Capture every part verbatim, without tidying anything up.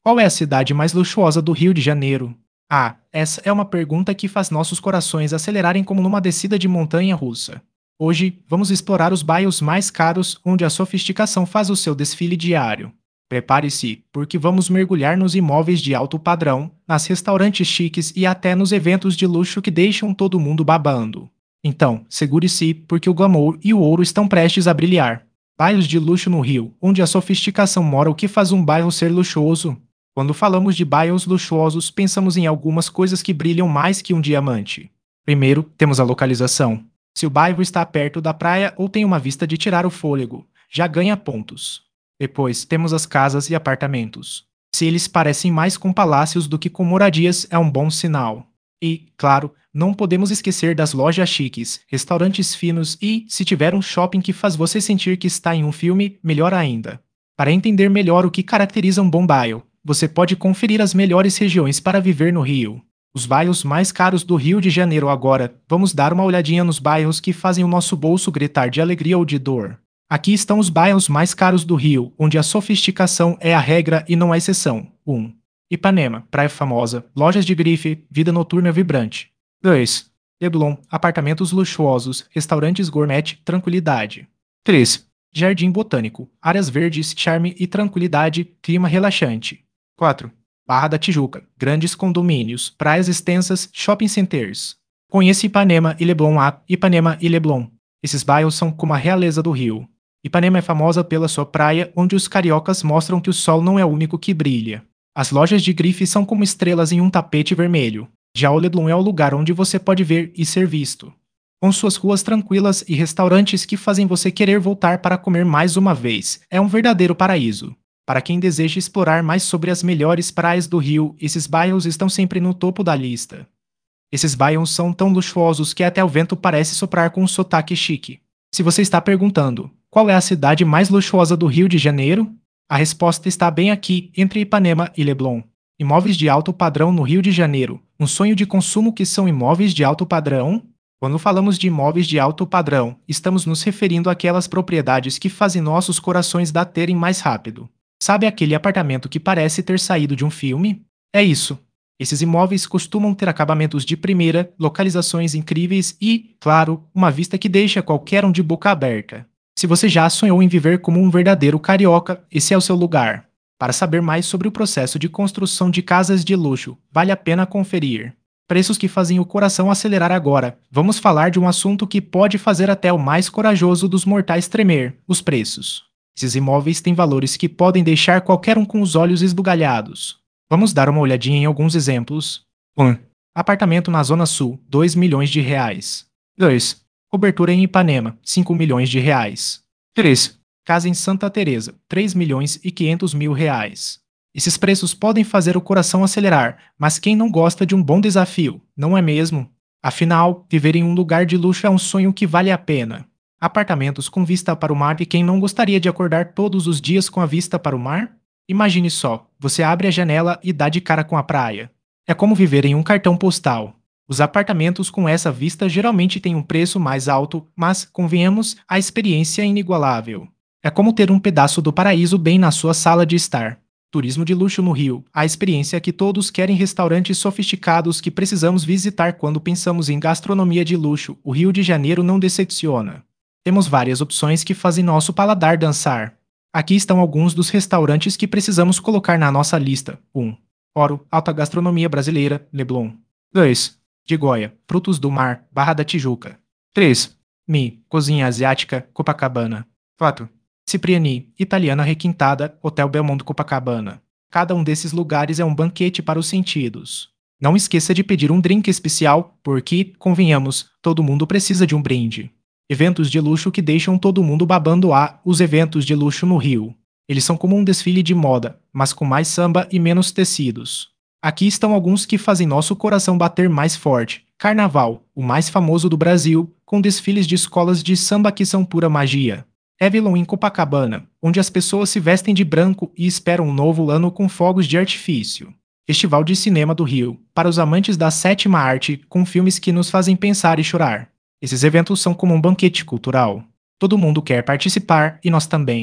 Qual é a cidade mais luxuosa do Rio de Janeiro? Ah, essa é uma pergunta que faz nossos corações acelerarem como numa descida de montanha russa. Hoje, vamos explorar os bairros mais caros onde a sofisticação faz o seu desfile diário. Prepare-se, porque vamos mergulhar nos imóveis de alto padrão, nas restaurantes chiques e até nos eventos de luxo que deixam todo mundo babando. Então, segure-se, porque o glamour e o ouro estão prestes a brilhar. Bairros de luxo no Rio, onde a sofisticação mora, o que faz um bairro ser luxuoso? Quando falamos de bairros luxuosos, pensamos em algumas coisas que brilham mais que um diamante. Primeiro, temos a localização. Se o bairro está perto da praia ou tem uma vista de tirar o fôlego, já ganha pontos. Depois, temos as casas e apartamentos. Se eles parecem mais com palácios do que com moradias, é um bom sinal. E, claro, não podemos esquecer das lojas chiques, restaurantes finos e, se tiver um shopping que faz você sentir que está em um filme, melhor ainda. Para entender melhor o que caracteriza um bom bairro, você pode conferir as melhores regiões para viver no Rio. Os bairros mais caros do Rio de Janeiro agora. Vamos dar uma olhadinha nos bairros que fazem o nosso bolso gritar de alegria ou de dor. Aqui estão os bairros mais caros do Rio, onde a sofisticação é a regra e não a exceção. um. Ipanema, praia famosa, lojas de grife, vida noturna vibrante. dois. Leblon, apartamentos luxuosos, restaurantes gourmet, tranquilidade. três. Jardim Botânico, áreas verdes, charme e tranquilidade, clima relaxante. quatro. Barra da Tijuca, grandes condomínios, praias extensas, shopping centers. Conheça Ipanema e Leblon. A Ipanema e Leblon. Esses bairros são como a realeza do Rio. Ipanema é famosa pela sua praia, onde os cariocas mostram que o sol não é o único que brilha. As lojas de grife são como estrelas em um tapete vermelho. Já o Leblon é o lugar onde você pode ver e ser visto. Com suas ruas tranquilas e restaurantes que fazem você querer voltar para comer mais uma vez, é um verdadeiro paraíso. Para quem deseja explorar mais sobre as melhores praias do Rio, esses bairros estão sempre no topo da lista. Esses bairros são tão luxuosos que até o vento parece soprar com um sotaque chique. Se você está perguntando, qual é a cidade mais luxuosa do Rio de Janeiro? A resposta está bem aqui, entre Ipanema e Leblon. Imóveis de alto padrão no Rio de Janeiro. Um sonho de consumo que são imóveis de alto padrão? Quando falamos de imóveis de alto padrão, estamos nos referindo àquelas propriedades que fazem nossos corações baterem mais rápido. Sabe aquele apartamento que parece ter saído de um filme? É isso. Esses imóveis costumam ter acabamentos de primeira, localizações incríveis e, claro, uma vista que deixa qualquer um de boca aberta. Se você já sonhou em viver como um verdadeiro carioca, esse é o seu lugar. Para saber mais sobre o processo de construção de casas de luxo, vale a pena conferir. Preços que fazem o coração acelerar agora. Vamos falar de um assunto que pode fazer até o mais corajoso dos mortais tremer: os preços. Esses imóveis têm valores que podem deixar qualquer um com os olhos esbugalhados. Vamos dar uma olhadinha em alguns exemplos. um. Apartamento na Zona Sul, dois milhões de reais. dois. Cobertura em Ipanema, cinco milhões de reais. três. Casa em Santa Teresa, três milhões e quinhentos mil reais. Esses preços podem fazer o coração acelerar, mas quem não gosta de um bom desafio, não é mesmo? Afinal, viver em um lugar de luxo é um sonho que vale a pena. Apartamentos com vista para o mar, e quem não gostaria de acordar todos os dias com a vista para o mar? Imagine só, você abre a janela e dá de cara com a praia. É como viver em um cartão postal. Os apartamentos com essa vista geralmente têm um preço mais alto, mas, convenhamos, a experiência é inigualável. É como ter um pedaço do paraíso bem na sua sala de estar. Turismo de luxo no Rio, a experiência que todos querem, restaurantes sofisticados que precisamos visitar quando pensamos em gastronomia de luxo. O Rio de Janeiro não decepciona. Temos várias opções que fazem nosso paladar dançar. Aqui estão alguns dos restaurantes que precisamos colocar na nossa lista. um. Oro, alta gastronomia brasileira, Leblon. dois. De Goia, frutos do mar, Barra da Tijuca. três. Mi, cozinha asiática, Copacabana. quatro. Cipriani, italiana requintada, Hotel Belmondo Copacabana. Cada um desses lugares é um banquete para os sentidos. Não esqueça de pedir um drink especial, porque, convenhamos, todo mundo precisa de um brinde. Eventos de luxo que deixam todo mundo babando. A os eventos de luxo no Rio. Eles são como um desfile de moda, mas com mais samba e menos tecidos. Aqui estão alguns que fazem nosso coração bater mais forte. Carnaval, o mais famoso do Brasil, com desfiles de escolas de samba que são pura magia. Avalon em Copacabana, onde as pessoas se vestem de branco e esperam um novo ano com fogos de artifício. Festival de Cinema do Rio, para os amantes da sétima arte, com filmes que nos fazem pensar e chorar. Esses eventos são como um banquete cultural. Todo mundo quer participar e nós também.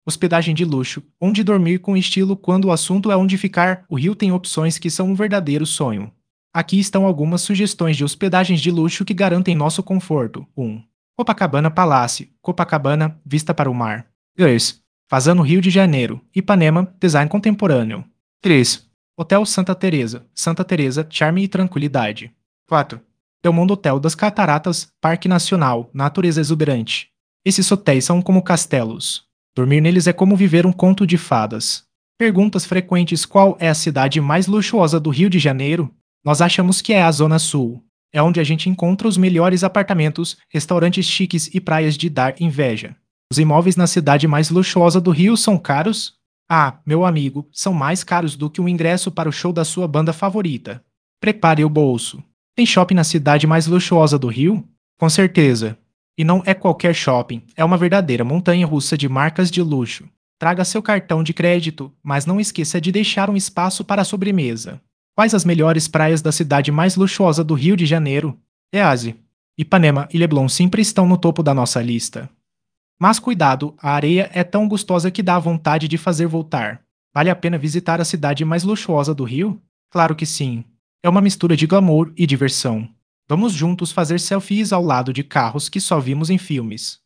Hospedagem de luxo, onde dormir com estilo quando o assunto é onde ficar, o Rio tem opções que são um verdadeiro sonho. Aqui estão algumas sugestões de hospedagens de luxo que garantem nosso conforto. um. Copacabana Palace, Copacabana, vista para o mar. dois. Fazano Rio de Janeiro, Ipanema, design contemporâneo. três. Hotel Santa Teresa, Santa Teresa, charme e tranquilidade. quatro. Delmundo Hotel das Cataratas, Parque Nacional, natureza exuberante. Esses hotéis são como castelos. Dormir neles é como viver um conto de fadas. Perguntas frequentes: qual é a cidade mais luxuosa do Rio de Janeiro? Nós achamos que é a Zona Sul. É onde a gente encontra os melhores apartamentos, restaurantes chiques e praias de dar inveja. Os imóveis na cidade mais luxuosa do Rio são caros? Ah, meu amigo, são mais caros do que o ingresso para o show da sua banda favorita. Prepare o bolso. Tem shopping na cidade mais luxuosa do Rio? Com certeza. E não é qualquer shopping, é uma verdadeira montanha-russa de marcas de luxo. Traga seu cartão de crédito, mas não esqueça de deixar um espaço para a sobremesa. Quais as melhores praias da cidade mais luxuosa do Rio de Janeiro? Ease, Ipanema e Leblon sempre estão no topo da nossa lista. Mas cuidado, a areia é tão gostosa que dá vontade de fazer voltar. Vale a pena visitar a cidade mais luxuosa do Rio? Claro que sim. É uma mistura de glamour e diversão. Vamos juntos fazer selfies ao lado de carros que só vimos em filmes.